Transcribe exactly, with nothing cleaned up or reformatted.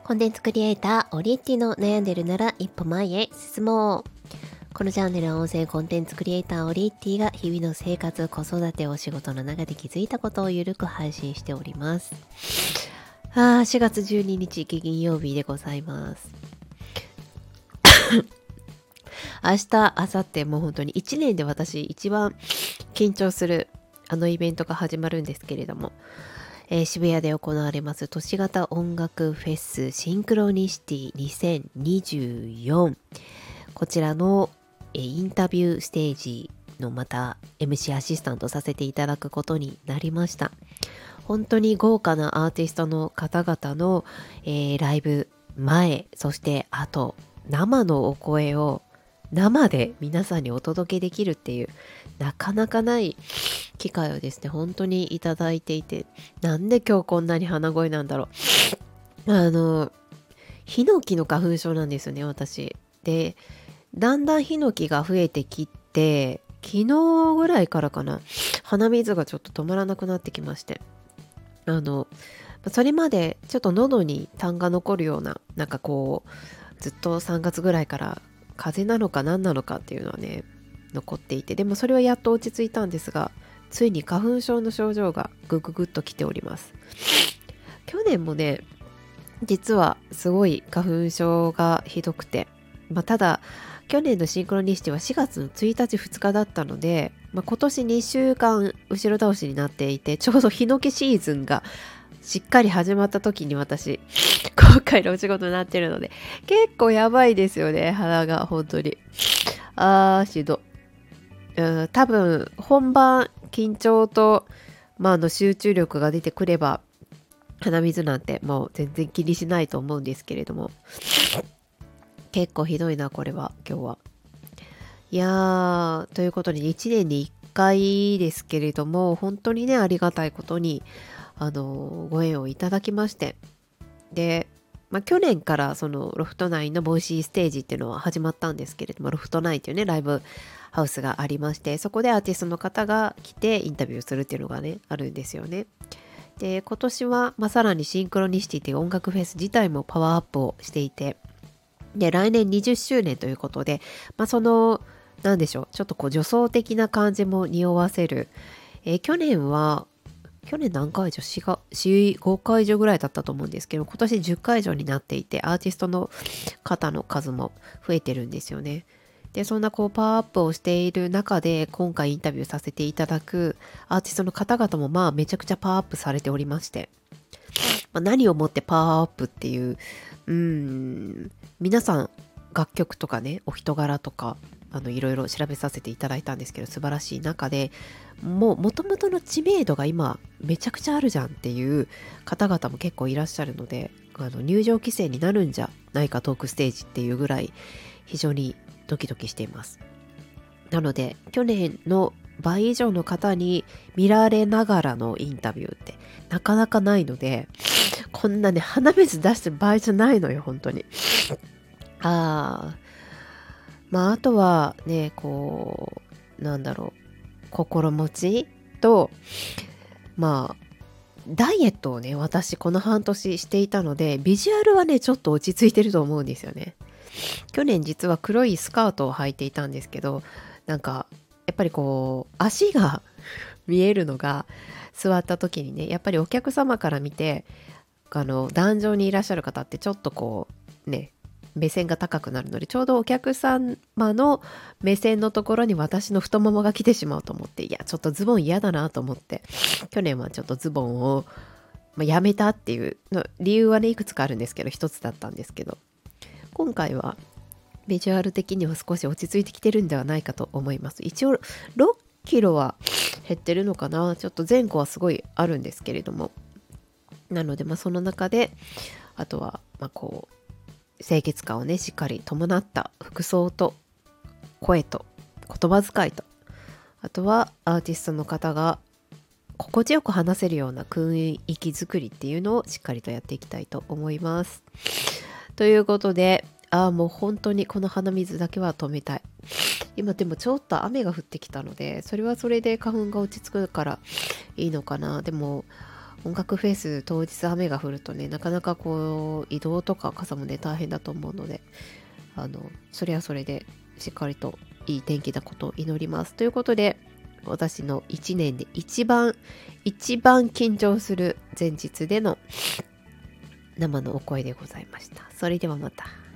コンテンツクリエイターオリエッティの悩んでるなら一歩前へ進もう。このチャンネルは音声コンテンツクリエイターオリエッティが日々の生活、子育て、お仕事の中で気づいたことをゆるく配信しております。あーしがつじゅうににち金曜日でございます。明日、明後日もう本当にいちねんで私一番緊張するあのイベントが始まるんですけれども、えー、渋谷で行われます都市型音楽フェスシンクロニシティにせんにじゅうよん、こちらの、えー、インタビューステージのまた エムシー アシスタントさせていただくことになりました。本当に豪華なアーティストの方々の、えー、ライブ前、そしてあと生のお声を生で皆さんにお届けできるっていうなかなかない機会をですね本当にいただいていて、なんで今日こんなに鼻声なんだろう。あのヒノキの花粉症なんですよね、私で。だんだんヒノキが増えてきて、昨日ぐらいからかな、鼻水がちょっと止まらなくなってきまして、あのそれまでちょっと喉に痰が残るような、なんかこうずっとさんがつぐらいから風邪なのか何なのかっていうのはね残っていて、でもそれはやっと落ち着いたんですが、ついに花粉症の症状がぐぐぐっときております。去年もね実はすごい花粉症がひどくて、まあ、ただ去年のシンクロニシティはしがつのついたちふつかだったので、まあ、今年にしゅうかん後ろ倒しになっていて、ちょうどヒノキシーズンがしっかり始まった時に私今回のお仕事になってるので、結構やばいですよね、鼻が本当に。あーしど、うん、多分本番緊張と、まあ、あの集中力が出てくれば鼻水なんてもう全然気にしないと思うんですけれども、結構ひどいなこれは今日は。いやー、ということでいちねんにいっかいですけれども、本当にねありがたいことにあのご縁をいただきまして、で、まあ、去年からそのロフトナインのボイシーステージっていうのは始まったんですけれども、ロフトナインっていうねライブハウスがありまして、そこでアーティストの方が来てインタビューするっていうのがねあるんですよね。で、今年は、まあ、さらにシンクロニシティっていう音楽フェス自体もパワーアップをしていて、で来年にじゅっしゅうねんということで、まあ、そのなんでしょう、ちょっとこう女装的な感じも匂わせる、えー去年は去年何会場 ?よん、ご会場ぐらいだったと思うんですけど、今年じゅっかいじょうになっていて、アーティストの方の数も増えてるんですよね。で、そんなこうパワーアップをしている中で今回インタビューさせていただくアーティストの方々もまあめちゃくちゃパワーアップされておりまして、まあ、何をもってパワーアップっていう、うーん、皆さん楽曲とかねお人柄とかあのいろいろ調べさせていただいたんですけど、素晴らしい中でもう元々の知名度が今めちゃくちゃあるじゃんっていう方々も結構いらっしゃるので、あの入場規制になるんじゃないかトークステージっていうぐらい非常にドキドキしています。なので去年の倍以上の方に見られながらのインタビューってなかなかないので、こんなね鼻水出してる場合じゃないのよ本当に。あーまああとはねこうなんだろう、心持ちと、まあダイエットをね私この半年していたので、ビジュアルはねちょっと落ち着いてると思うんですよね。去年実は黒いスカートを履いていたんですけど、なんかやっぱりこう足が見えるのが座った時にね、やっぱりお客様から見てあの壇上にいらっしゃる方ってちょっとこうね目線が高くなるので、ちょうどお客様の目線のところに私の太ももが来てしまうと思って、いやちょっとズボン嫌だなと思って、去年はちょっとズボンを、まあ、やめたっていうの理由はねいくつかあるんですけど、一つだったんですけど、今回はビジュアル的には少し落ち着いてきてるんではないかと思います。一応ろっキロは減ってるのかな、ちょっと前後はすごいあるんですけれども、なのでまあその中であとはまあこう清潔感をねしっかり伴った服装と声と言葉遣いと、あとはアーティストの方が心地よく話せるような雰囲気作りっていうのをしっかりとやっていきたいと思います。ということで、ああもう本当にこの鼻水だけは止めたい。今でもちょっと雨が降ってきたので、それはそれで花粉が落ち着くからいいのかな。でも音楽フェス当日雨が降るとね、なかなかこう移動とか傘もね大変だと思うので、あのそれはそれでしっかりといい天気なことを祈ります。ということで、私のいちねんで一番一番緊張する前日での生のお声でございました。それではまた。